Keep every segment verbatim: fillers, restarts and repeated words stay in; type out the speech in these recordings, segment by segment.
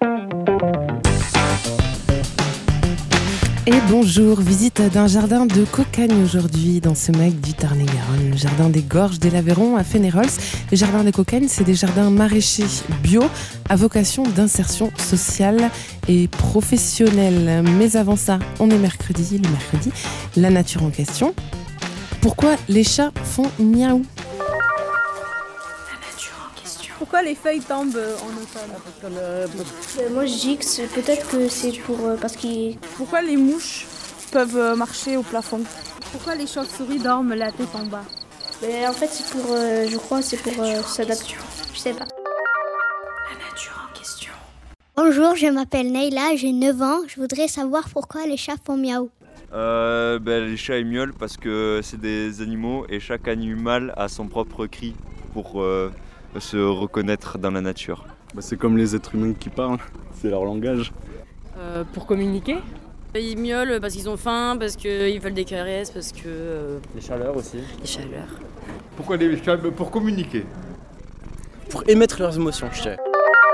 Et bonjour, visite d'un jardin de Cocagne aujourd'hui dans ce mag du Tarn-et-Garonne, le jardin des Gorges de l'Aveyron à Fénérols. Les jardins de Cocagne, c'est des jardins maraîchers bio à vocation d'insertion sociale et professionnelle. Mais avant ça, on est mercredi, le mercredi, la nature en question. Pourquoi les chats font miaou ? Pourquoi les feuilles tombent en automne ? euh, Moi je dis que c'est, peut-être que c'est pour euh, parce qu'il. Pourquoi les mouches peuvent marcher au plafond ? Pourquoi les chauves-souris dorment la tête en bas ? Mais en fait c'est pour, euh, je crois, c'est pour euh, s'adapter. Je sais pas. La nature en question. Bonjour, je m'appelle Neila, j'ai neuf ans. Je voudrais savoir pourquoi les chats font miaou. Euh, ben, les chats ils miaulent parce que c'est des animaux et chaque animal a son propre cri pour euh, se reconnaître dans la nature. Bah, c'est comme les êtres humains qui parlent, c'est leur langage. Euh, pour communiquer. Ils miaulent parce qu'ils ont faim, parce qu'ils veulent des caresses, parce que... Euh... Les chaleurs aussi. Les chaleurs. Pourquoi les chats ? Pour communiquer. Pour émettre leurs émotions, je dirais.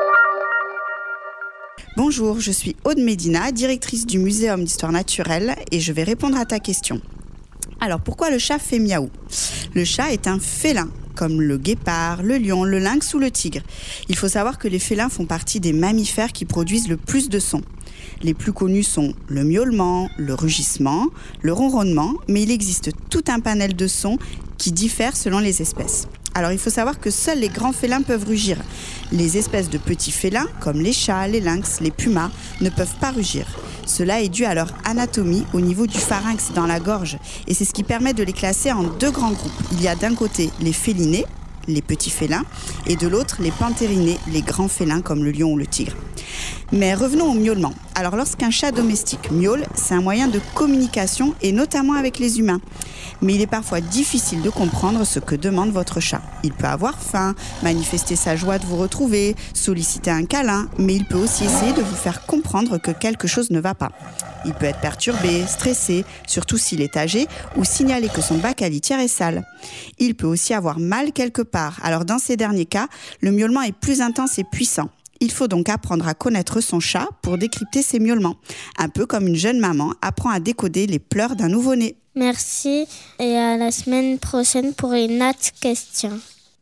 Bonjour, je suis Aude Médina, directrice du Muséum d'Histoire Naturelle et je vais répondre à ta question. Alors, pourquoi le chat fait miaou ? Le chat est un félin, comme le guépard, le lion, le lynx ou le tigre. Il faut savoir que les félins font partie des mammifères qui produisent le plus de sons. Les plus connus sont le miaulement, le rugissement, le ronronnement, mais il existe tout un panel de sons qui diffèrent selon les espèces. Alors il faut savoir que seuls les grands félins peuvent rugir. Les espèces de petits félins, comme les chats, les lynx, les pumas, ne peuvent pas rugir. Cela est dû à leur anatomie au niveau du pharynx dans la gorge. Et c'est ce qui permet de les classer en deux grands groupes. Il y a d'un côté les félinés, les petits félins, et de l'autre les panthérinés, les grands félins comme le lion ou le tigre. Mais revenons au miaulement. Alors lorsqu'un chat domestique miaule, c'est un moyen de communication et notamment avec les humains. Mais il est parfois difficile de comprendre ce que demande votre chat. Il peut avoir faim, manifester sa joie de vous retrouver, solliciter un câlin, mais il peut aussi essayer de vous faire comprendre que quelque chose ne va pas. Il peut être perturbé, stressé, surtout s'il est âgé, ou signaler que son bac à litière est sale. Il peut aussi avoir mal quelque part. Alors dans ces derniers cas, le miaulement est plus intense et puissant. Il faut donc apprendre à connaître son chat pour décrypter ses miaulements. Un peu comme une jeune maman apprend à décoder les pleurs d'un nouveau-né. Merci et à la semaine prochaine pour une autre question.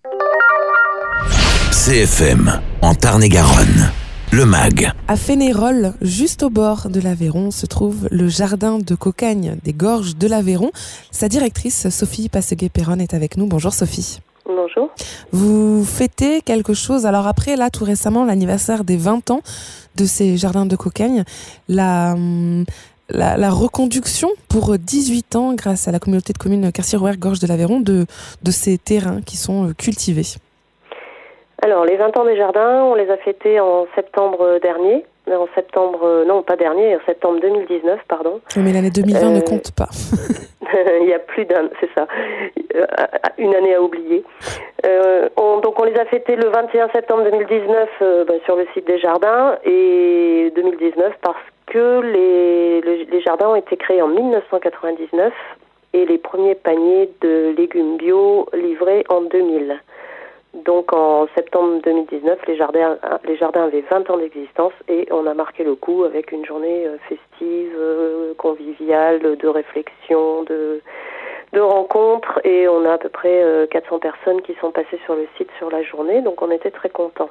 C F M, en Tarn-et-Garonne, le mag. À Fénérols, juste au bord de l'Aveyron, se trouve le jardin de Cocagne des Gorges de l'Aveyron. Sa directrice, Sophie Passeguet-Perron, est avec nous. Bonjour Sophie. Bonjour. Vous fêtez quelque chose, alors après, là, tout récemment, l'anniversaire des vingt ans de ces jardins de Cocagne, la, la, la reconduction pour dix-huit ans, grâce à la communauté de communes Quercy-Rouergue-Gorges de l'Aveyron, de, de ces terrains qui sont cultivés. Alors, les vingt ans des jardins, on les a fêtés en septembre dernier. En septembre, non pas dernier, en septembre deux mille dix-neuf, pardon. Oui, mais l'année deux mille vingt euh... ne compte pas. Il y a plus d'un, c'est ça, une année à oublier. Euh, on, donc on les a fêtés le vingt et un septembre deux mille dix-neuf euh, ben, sur le site des jardins et deux mille dix-neuf parce que les, les, les jardins ont été créés en mille neuf cent quatre-vingt-dix-neuf et les premiers paniers de légumes bio livrés en deux mille. Donc en septembre deux mille dix-neuf, les jardins, les jardins avaient vingt ans d'existence et on a marqué le coup avec une journée festive, conviviale, de réflexion, de, de rencontres et on a à peu près quatre cents personnes qui sont passées sur le site sur la journée, donc on était très contents.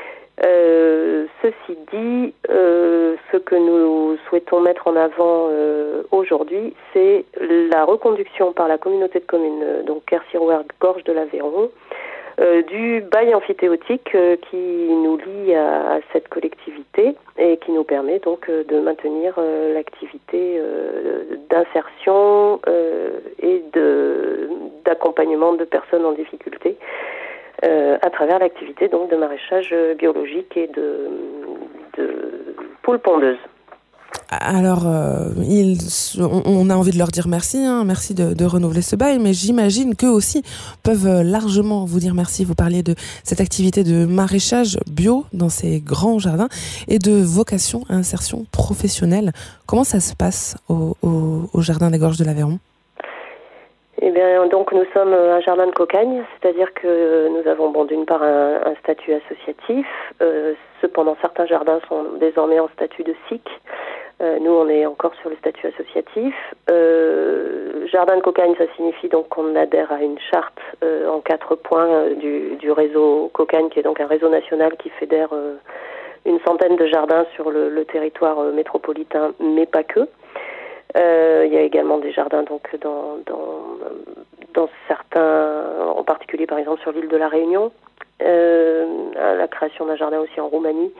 Euh, ceci dit, euh, ce que nous souhaitons mettre en avant euh, aujourd'hui, c'est la reconduction par la communauté de communes, donc Quercy-Rouergue-Gorges de l'Aveyron, Euh, du bail amphithéotique euh, qui nous lie à, à cette collectivité et qui nous permet donc euh, de maintenir euh, l'activité euh, d'insertion euh, et de, d'accompagnement de personnes en difficulté euh, à travers l'activité donc de maraîchage biologique et de, de poules pondeuses. Alors, euh, ils, on a envie de leur dire merci, hein, merci de, de renouveler ce bail, mais j'imagine qu'eux aussi peuvent largement vous dire merci. Vous parliez de cette activité de maraîchage bio dans ces grands jardins et de vocation à insertion professionnelle. Comment ça se passe au, au, au jardin des Gorges de l'Aveyron ? Eh bien, donc nous sommes un jardin de cocagne, c'est-à-dire que nous avons bon, d'une part un, un statut associatif. Euh, cependant, certains jardins sont désormais en statut de S I C. Euh, nous, on est encore sur le statut associatif. Euh, jardin de cocagne, ça signifie donc qu'on adhère à une charte euh, en quatre points euh, du, du réseau Cocagne, qui est donc un réseau national qui fédère euh, une centaine de jardins sur le, le territoire euh, métropolitain, mais pas que. Euh, il y a également des jardins donc dans, dans, dans certains, en particulier par exemple sur l'île de la Réunion, euh, la création d'un jardin aussi en Roumanie.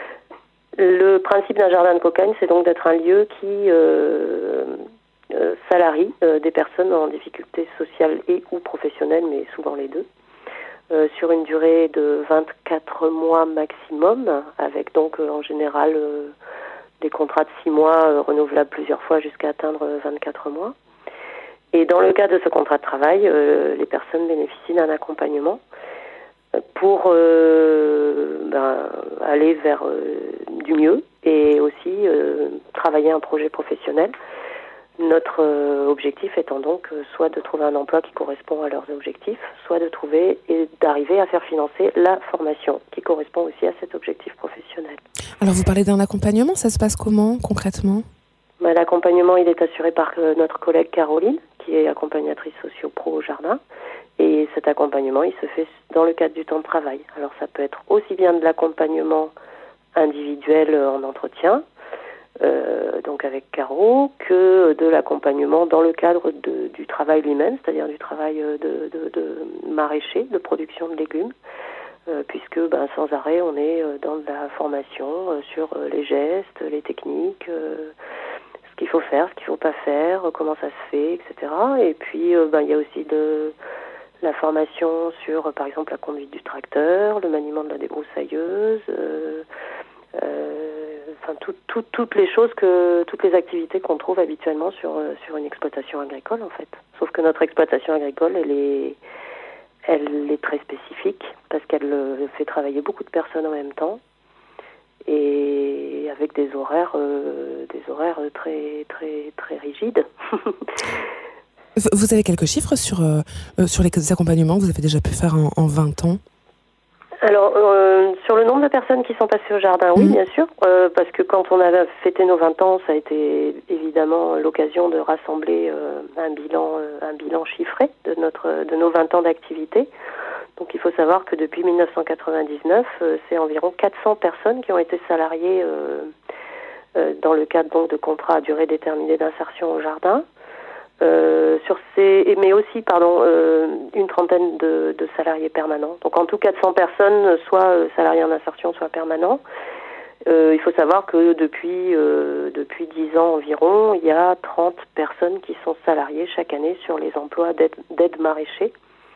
Le principe d'un jardin de cocagne, c'est donc d'être un lieu qui euh, euh, salarie euh, des personnes en difficulté sociale et ou professionnelle, mais souvent les deux, euh, sur une durée de vingt-quatre mois maximum, avec donc euh, en général euh, des contrats de six mois euh, renouvelables plusieurs fois jusqu'à atteindre vingt-quatre mois. Et dans le cadre de ce contrat de travail, euh, les personnes bénéficient d'un accompagnement pour euh, ben, aller vers euh, du mieux et aussi euh, travailler un projet professionnel. Notre euh, objectif étant donc euh, soit de trouver un emploi qui correspond à leurs objectifs, soit de trouver et d'arriver à faire financer la formation qui correspond aussi à cet objectif professionnel. Alors vous parlez d'un accompagnement, ça se passe comment concrètement ? Ben, l'accompagnement, il est assuré par euh, notre collègue Caroline, qui est accompagnatrice socio-pro au jardin. Et cet accompagnement, il se fait dans le cadre du temps de travail. Alors ça peut être aussi bien de l'accompagnement individuel en entretien, euh, donc avec Caro, que de l'accompagnement dans le cadre de, du travail lui-même, c'est-à-dire du travail de, de, de maraîcher, de production de légumes, euh, puisque ben, sans arrêt, on est dans de la formation euh, sur les gestes, les techniques, euh, ce qu'il faut faire, ce qu'il ne faut pas faire, comment ça se fait, et cetera. Et puis, euh, ben, il y a aussi de la formation sur, par exemple, la conduite du tracteur, le maniement de la débroussailleuse, euh, euh, enfin tout, tout, toutes les choses que, toutes les activités qu'on trouve habituellement sur sur une exploitation agricole en fait. Sauf que notre exploitation agricole, elle est, elle est très spécifique parce qu'elle fait travailler beaucoup de personnes en même temps et avec des horaires, euh, des horaires très très très rigides. Vous avez quelques chiffres sur, euh, sur les accompagnements que vous avez déjà pu faire en, en vingt ans ? Alors, euh, sur le nombre de personnes qui sont passées au jardin, oui, mmh. bien sûr, euh, parce que quand on avait fêté nos vingt ans, ça a été évidemment l'occasion de rassembler euh, un bilan euh, un bilan chiffré de, notre, de nos vingt ans d'activité. Donc, il faut savoir que depuis dix-neuf cent quatre-vingt-dix-neuf, euh, c'est environ quatre cents personnes qui ont été salariées euh, euh, dans le cadre donc, de contrats à durée déterminée d'insertion au jardin. Euh, sur ces, mais aussi pardon, euh, une trentaine de, de salariés permanents. Donc en tout quatre cents personnes, soit euh, salariés en insertion, soit permanents. Euh, il faut savoir que depuis euh, depuis dix ans environ, il y a trente personnes qui sont salariées chaque année sur les emplois d'aide, d'aide maraîcher.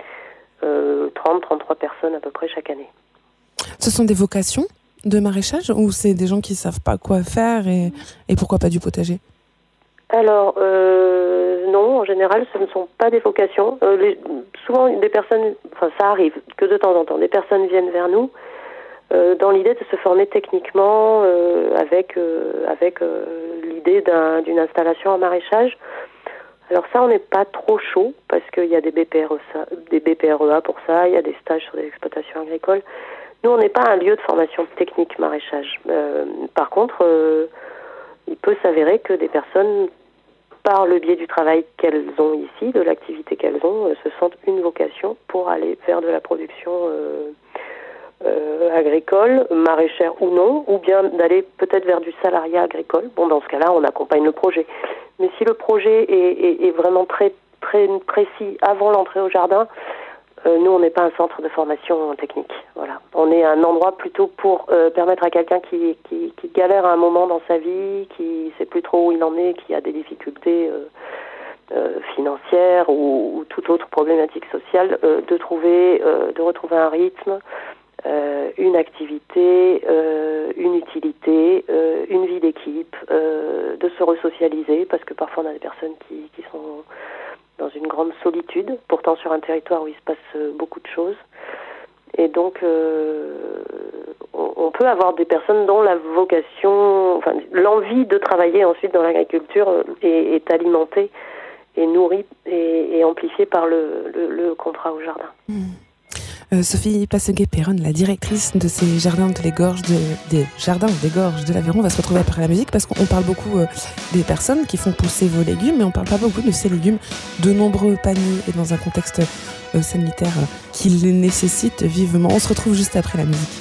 Euh, trente à trente-trois personnes à peu près chaque année. Ce sont des vocations de maraîchage ou c'est des gens qui savent pas quoi faire et, et pourquoi pas du potager ? Alors, euh, non, en général, ce ne sont pas des vocations. Euh, les, souvent, des personnes, enfin, ça arrive que de temps en temps, des personnes viennent vers nous euh, dans l'idée de se former techniquement euh, avec euh, avec euh, l'idée d'un, d'une installation en maraîchage. Alors ça, on n'est pas trop chaud parce qu'il y a des B P R E, des B P R E A pour ça, il y a des stages sur des exploitations agricoles. Nous, on n'est pas un lieu de formation technique maraîchage. Euh, par contre, euh, il peut s'avérer que des personnes, par le biais du travail qu'elles ont ici, de l'activité qu'elles ont, euh, se sentent une vocation pour aller vers de la production euh, euh, agricole, maraîchère ou non, ou bien d'aller peut-être vers du salariat agricole. Bon, dans ce cas-là, on accompagne le projet. Mais si le projet est, est, est vraiment très, très précis avant l'entrée au jardin, Euh, nous, on n'est pas un centre de formation technique. Voilà. On est un endroit plutôt pour euh, permettre à quelqu'un qui, qui, qui galère à un moment dans sa vie, qui ne sait plus trop où il en est, qui a des difficultés euh, euh, financières ou, ou toute autre problématique sociale, euh, de trouver, euh, de retrouver un rythme, euh, une activité, euh, une utilité, euh, une vie d'équipe, euh, de se resocialiser, parce que parfois on a des personnes qui, qui sont dans une grande solitude, pourtant sur un territoire où il se passe beaucoup de choses. Et donc, euh, on, on peut avoir des personnes dont la vocation, enfin, l'envie de travailler ensuite dans l'agriculture est, est alimentée est nourri et, et amplifié par le, le, le contrat au jardin. Mmh. Euh, Sophie Passeguet-Perronne, la directrice de ces jardins de les gorges de, des jardins des gorges de l'Aveyron, va se retrouver après la musique parce qu'on parle beaucoup euh, des personnes qui font pousser vos légumes, mais on parle pas beaucoup de ces légumes, de nombreux paniers et dans un contexte euh, sanitaire euh, qui les nécessite vivement. On se retrouve juste après la musique.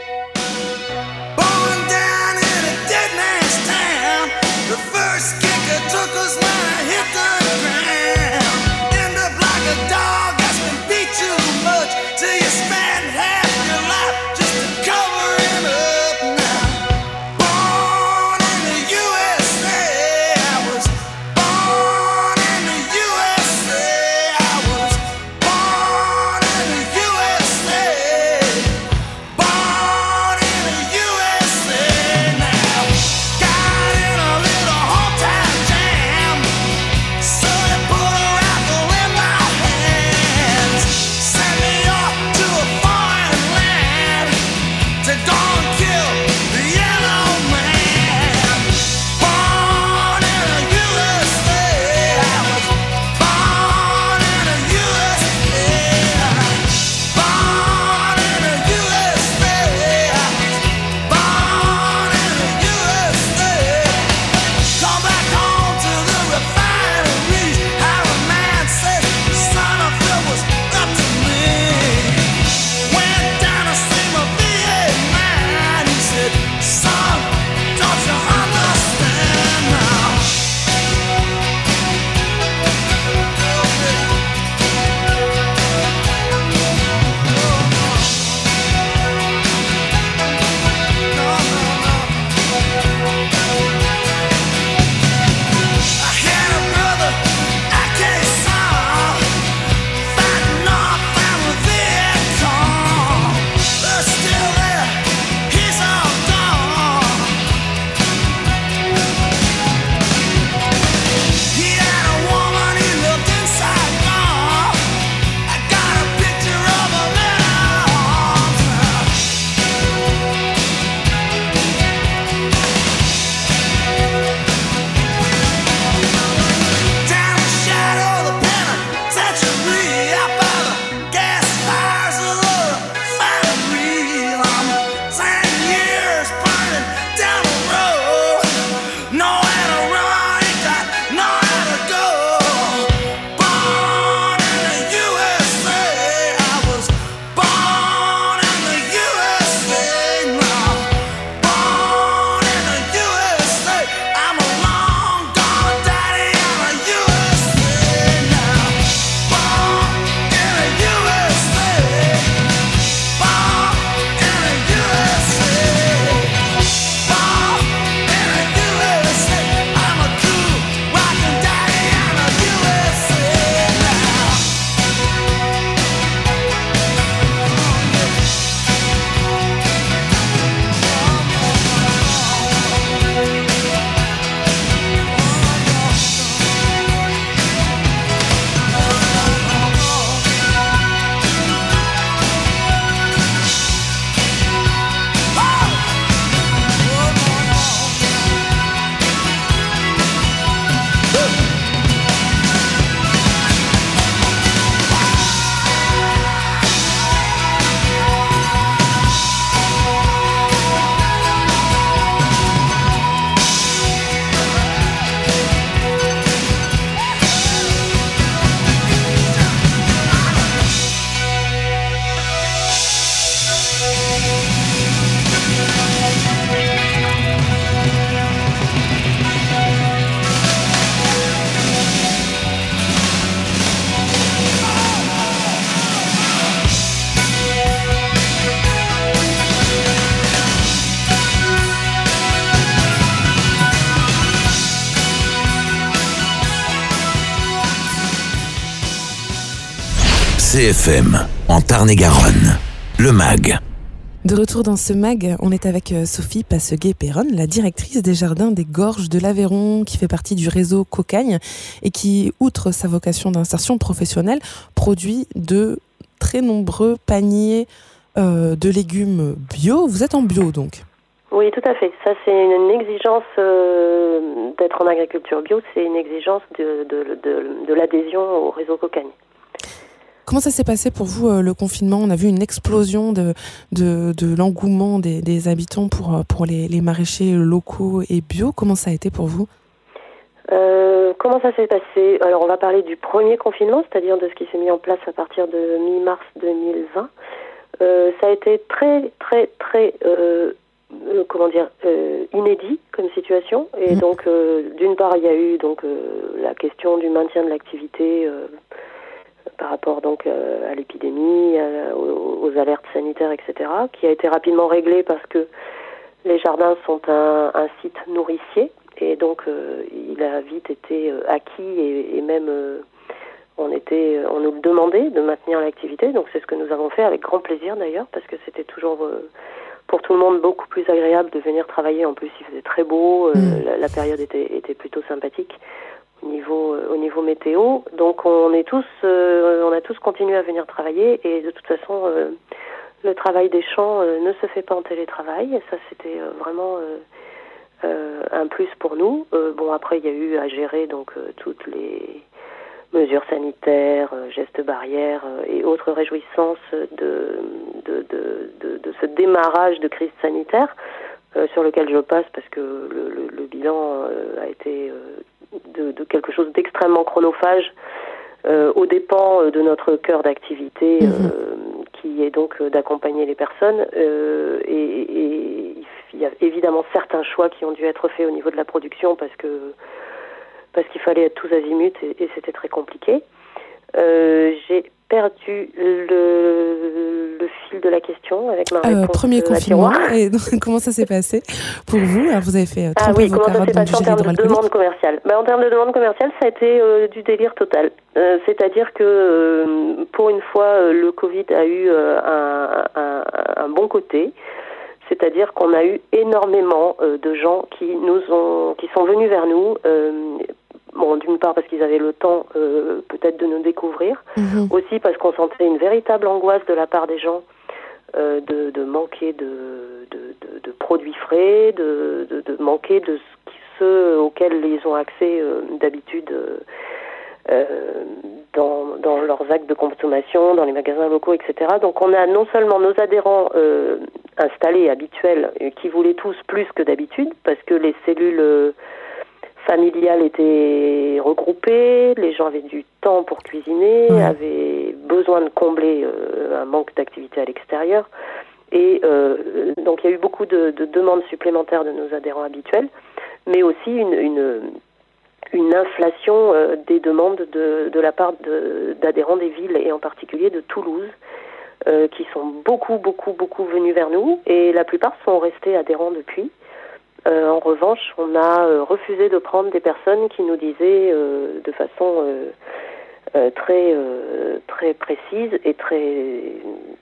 C F M, en Tarn-et-Garonne, le M A G. De retour dans ce M A G, on est avec Sophie Passeguet-Perronne, la directrice des jardins des gorges de l'Aveyron, qui fait partie du réseau Cocagne et qui, outre sa vocation d'insertion professionnelle, produit de très nombreux paniers euh, de légumes bio. Vous êtes en bio donc ? Oui, tout à fait. Ça, c'est une exigence euh, d'être en agriculture bio, c'est une exigence de, de, de, de l'adhésion au réseau Cocagne. Comment ça s'est passé pour vous, euh, le confinement ? On a vu une explosion de, de, de l'engouement des, des habitants pour, pour les, les maraîchers locaux et bio. Comment ça a été pour vous ? euh, Comment ça s'est passé ? Alors, on va parler du premier confinement, c'est-à-dire de ce qui s'est mis en place à partir de mi-mars deux mille vingt. Euh, ça a été très, très, très... Euh, Euh, comment dire, euh, inédit comme situation. Et mmh. donc, euh, d'une part, il y a eu donc euh, la question du maintien de l'activité euh, par rapport donc euh, à l'épidémie, à, aux, aux alertes sanitaires, et cetera, qui a été rapidement réglée parce que les jardins sont un, un site nourricier et donc euh, il a vite été euh, acquis et, et même euh, on était, on nous demandait de maintenir l'activité. Donc, c'est ce que nous avons fait avec grand plaisir d'ailleurs, parce que c'était toujours euh, pour tout le monde beaucoup plus agréable de venir travailler. En plus, il faisait très beau, euh, mmh. la, la période était, était plutôt sympathique au niveau, euh, au niveau météo. Donc on est tous, euh, on a tous continué à venir travailler et de toute façon, euh, le travail des champs euh, ne se fait pas en télétravail. Et ça, c'était euh, vraiment euh, euh, un plus pour nous. Euh, bon, après, il y a eu à gérer donc euh, toutes les mesures sanitaires, euh, gestes barrières euh, et autres réjouissances de, de, de, de, de ce démarrage de crise sanitaire euh, sur lequel je passe parce que le, le, le bilan euh, a été euh, de, de quelque chose d'extrêmement chronophage euh, aux dépens de notre cœur d'activité euh, mmh. qui est donc euh, d'accompagner les personnes euh, et, et il y a évidemment certains choix qui ont dû être faits au niveau de la production parce que parce qu'il fallait être tous azimuts et, et c'était très compliqué. Euh, j'ai perdu le, le fil de la question avec ma réponse. Euh, premier confinement, et donc, comment ça s'est passé pour vous ? Alors, vous avez fait euh, ah oui, vos comment ça carottes s'est passé en termes de demande commerciale ? Ben, en termes de demande commerciale, ça a été euh, du délire total. Euh, c'est-à-dire que euh, pour une fois, euh, le Covid a eu euh, un, un, un bon côté. C'est-à-dire qu'on a eu énormément euh, de gens qui nous ont, qui sont venus vers nous. Euh, bon, d'une part parce qu'ils avaient le temps euh, peut-être de nous découvrir, mmh. aussi parce qu'on sentait une véritable angoisse de la part des gens euh, de, de manquer de, de, de, de produits frais, de, de, de manquer de ceux auxquels ils ont accès euh, d'habitude. Euh, Euh, dans, dans leurs actes de consommation, dans les magasins locaux, et cetera. Donc on a non seulement nos adhérents euh, installés, habituels, euh, qui voulaient tous plus que d'habitude, parce que les cellules euh, familiales étaient regroupées, les gens avaient du temps pour cuisiner, ouais. avaient besoin de combler euh, un manque d'activité à l'extérieur. Et euh, donc il y a eu beaucoup de, de demandes supplémentaires de nos adhérents habituels, mais aussi une... une une inflation euh, des demandes de, de la part de, d'adhérents des villes et en particulier de Toulouse euh, qui sont beaucoup, beaucoup, beaucoup venus vers nous et la plupart sont restés adhérents depuis. Euh, en revanche, on a euh, refusé de prendre des personnes qui nous disaient euh, de façon euh, euh, très, euh, très précise et très...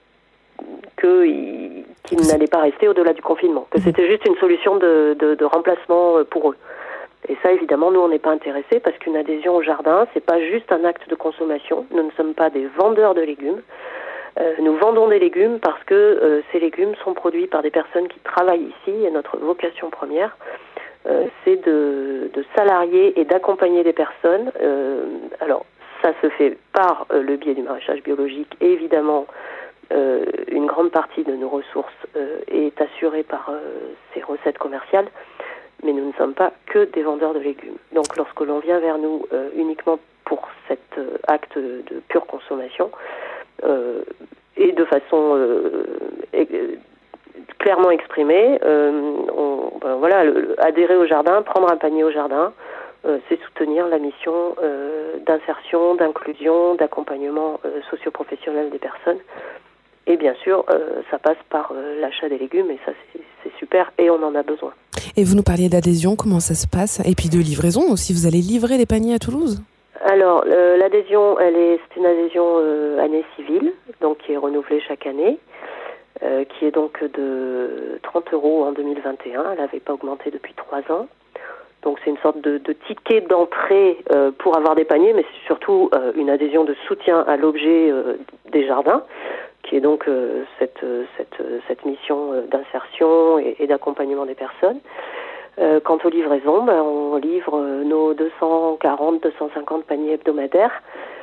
qu'ils qu'ils n'allaient pas rester au-delà du confinement, que c'était juste une solution de, de, de remplacement pour eux. Et ça, évidemment, nous, on n'est pas intéressés parce qu'une adhésion au jardin, c'est pas juste un acte de consommation. Nous ne sommes pas des vendeurs de légumes. Euh, nous vendons des légumes parce que euh, ces légumes sont produits par des personnes qui travaillent ici et notre vocation première, euh, c'est de, de salarier et d'accompagner des personnes. Euh, alors, ça se fait par euh, le biais du maraîchage biologique et évidemment, euh, une grande partie de nos ressources euh, est assurée par euh, ces recettes commerciales. Mais nous ne sommes pas que des vendeurs de légumes. Donc lorsque l'on vient vers nous euh, uniquement pour cet euh, acte de pure consommation, euh, et de façon euh, e- clairement exprimée, euh, on, ben voilà, le, adhérer au jardin, prendre un panier au jardin, euh, c'est soutenir la mission euh, d'insertion, d'inclusion, d'accompagnement euh, socio-professionnel des personnes. Et bien sûr, euh, ça passe par euh, l'achat des légumes, et ça, c'est, c'est super, et on en a besoin. Et vous nous parliez d'adhésion, comment ça se passe ? Et puis de livraison aussi, vous allez livrer les paniers à Toulouse ? Alors, euh, l'adhésion, elle est, c'est une adhésion euh, année civile, donc qui est renouvelée chaque année, euh, qui est donc de trente euros en deux mille vingt et un, elle n'avait pas augmenté depuis trois ans. Donc c'est une sorte de, de ticket d'entrée euh, pour avoir des paniers, mais c'est surtout euh, une adhésion de soutien à l'objet euh, des jardins, confié donc euh, cette, cette, cette mission d'insertion et, et d'accompagnement des personnes. Euh, quant aux livraisons, ben, on livre nos deux cent quarante, deux cent cinquante paniers hebdomadaires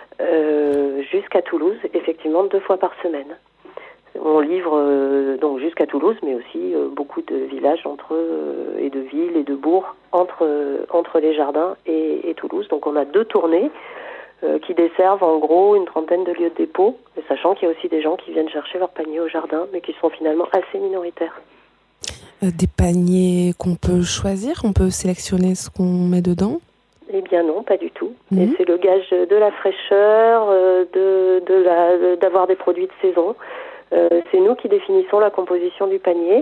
euh, jusqu'à Toulouse, effectivement deux fois par semaine. On livre euh, donc jusqu'à Toulouse, mais aussi euh, beaucoup de villages entre euh, et de villes et de bourgs entre euh, entre les Jardins et, et Toulouse. Donc on a deux tournées euh, qui desservent en gros une trentaine de lieux de dépôt, sachant qu'il y a aussi des gens qui viennent chercher leur panier au jardin, mais qui sont finalement assez minoritaires. Euh, des paniers qu'on peut choisir, on peut sélectionner ce qu'on met dedans? Eh bien non, pas du tout. Mmh. Et c'est le gage de la fraîcheur, euh, de, de la, d'avoir des produits de saison. Euh, c'est nous qui définissons la composition du panier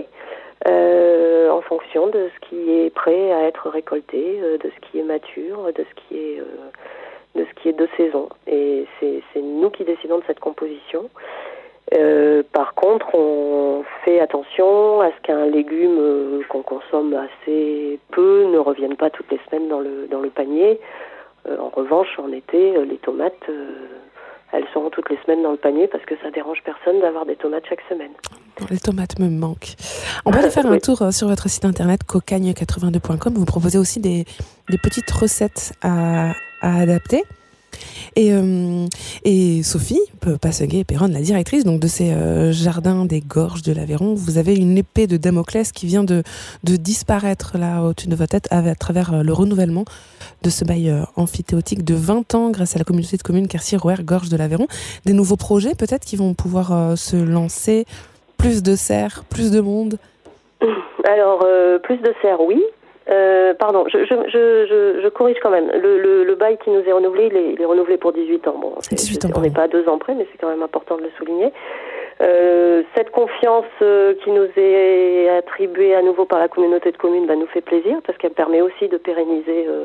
euh, en fonction de ce qui est prêt à être récolté, euh, de ce qui est mature, de ce qui est, euh, de ce qui est de saison. Et c'est, c'est nous qui décidons de cette composition. Euh, par contre, on fait attention à ce qu'un légume euh, qu'on consomme assez peu ne revienne pas toutes les semaines dans le, dans le panier. Euh, en revanche, en été, euh, les tomates... Euh, elles seront toutes les semaines dans le panier parce que ça dérange personne d'avoir des tomates chaque semaine. Les tomates me manquent. On peut aller faire un tour sur votre site internet cocagne quatre-vingt-deux point com. Vous proposez aussi des, des petites recettes à, à adapter. Et, euh, et Sophie Passeguet-Perronne, la directrice donc, de ces euh, jardins des Gorges de l'Aveyron, vous avez une épée de Damoclès qui vient de, de disparaître là au-dessus de votre tête à, à travers euh, le renouvellement de ce bail euh, amphithéotique de vingt ans grâce à la communauté de communes Quercy-Rouergue Gorges de l'Aveyron. Des nouveaux projets peut-être qui vont pouvoir euh, se lancer, plus de serres, plus de monde? Alors, euh, plus de serres, oui. Euh, pardon, je, je, je, je corrige quand même. Le, le, le bail qui nous est renouvelé, il est, il est renouvelé pour dix-huit ans. Bon, c'est, dix-huit ans, on n'est pas à deux ans près, mais c'est quand même important de le souligner. Euh, cette confiance euh, qui nous est attribuée à nouveau par la communauté de communes bah, nous fait plaisir parce qu'elle permet aussi de pérenniser euh,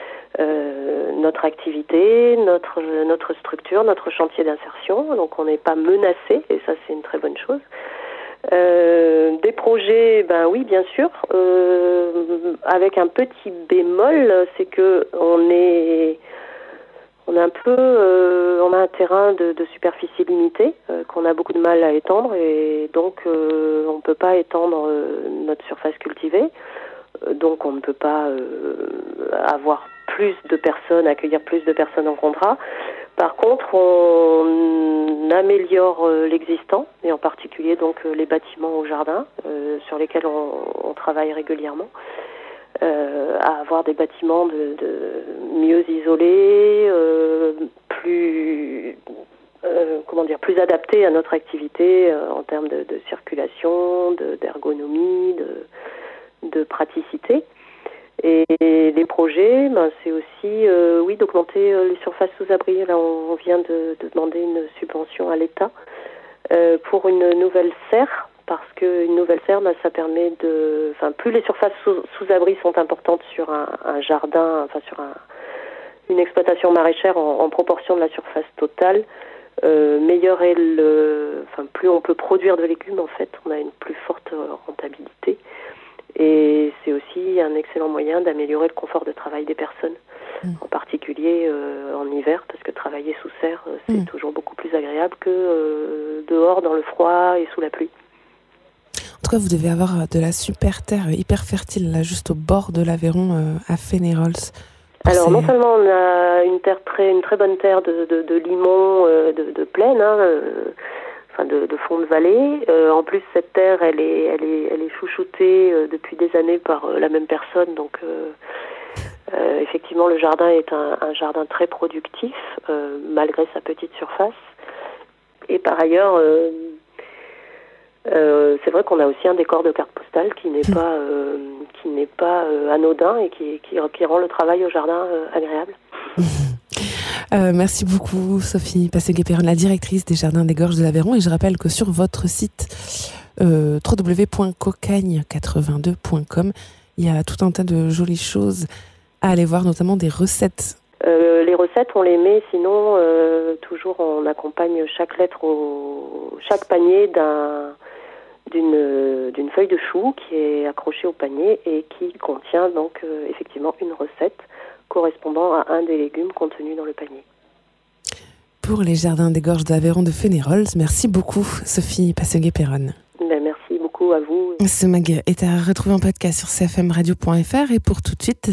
euh, notre activité, notre, notre structure, notre chantier d'insertion. Donc on n'est pas menacé et ça c'est une très bonne chose. Euh, des projets, ben oui, bien sûr, euh, avec un petit bémol, c'est que on est, on a un peu, euh, on a un terrain de, de superficie limitée, euh, qu'on a beaucoup de mal à étendre, et donc euh, on ne peut pas étendre euh, notre surface cultivée, euh, donc on ne peut pas euh, avoir plus de personnes, accueillir plus de personnes en contrat. Par contre, on améliore euh, l'existant, et en particulier donc euh, les bâtiments au jardin, euh, sur lesquels on, on travaille régulièrement, euh, à avoir des bâtiments de, de mieux isolés, euh, plus euh, comment dire, plus adaptés à notre activité euh, en termes de, de circulation, de, d'ergonomie, de, de praticité. Et les projets, ben, c'est aussi, euh, oui, d'augmenter euh, les surfaces sous abri. Là, on vient de, de demander une subvention à l'État euh, pour une nouvelle serre, parce qu'une nouvelle serre, ben, ça permet de, enfin, plus les surfaces sous, sous abri sont importantes sur un, un jardin, enfin sur un, une exploitation maraîchère en, en proportion de la surface totale, euh, meilleur est le, enfin, plus on peut produire de légumes, en fait, on a une plus forte rentabilité. Et c'est aussi un excellent moyen d'améliorer le confort de travail des personnes, mmh. en particulier euh, en hiver, parce que travailler sous serre, c'est mmh. toujours beaucoup plus agréable que euh, dehors dans le froid et sous la pluie. En tout cas, vous devez avoir de la super terre hyper fertile, là, juste au bord de l'Aveyron, euh, à Fénérols. Alors, non seulement on a une terre très, une très bonne terre de, de, de limon, euh, de, de plaine, hein, euh, enfin de, de fond de vallée. Euh, en plus, cette terre, elle est, elle est, elle est chouchoutée euh, depuis des années par euh, la même personne. Donc, euh, euh, effectivement, le jardin est un, un jardin très productif, euh, malgré sa petite surface. Et par ailleurs, euh, euh, c'est vrai qu'on a aussi un décor de carte postale qui n'est pas, euh, qui n'est pas euh, anodin et qui, qui, qui rend le travail au jardin euh, agréable. Euh, merci beaucoup Sophie Passeguet-Perronne, la directrice des Jardins des Gorges de l'Aveyron. Et je rappelle que sur votre site euh, w w w point cocagne quatre-vingt-deux point com, il y a tout un tas de jolies choses à aller voir, notamment des recettes. Euh, les recettes, on les met, sinon euh, toujours on accompagne chaque lettre, au, chaque panier d'un, d'une, d'une feuille de chou qui est accrochée au panier et qui contient donc euh, effectivement une recette correspondant à un des légumes contenus dans le panier. pour les jardins des gorges d'Aveyron de Fénérols. Merci beaucoup, Sophie Passeguet-Perronne. Ben, merci beaucoup à vous. Ce mag est à retrouver en podcast sur c f m radio point f r et pour tout de suite,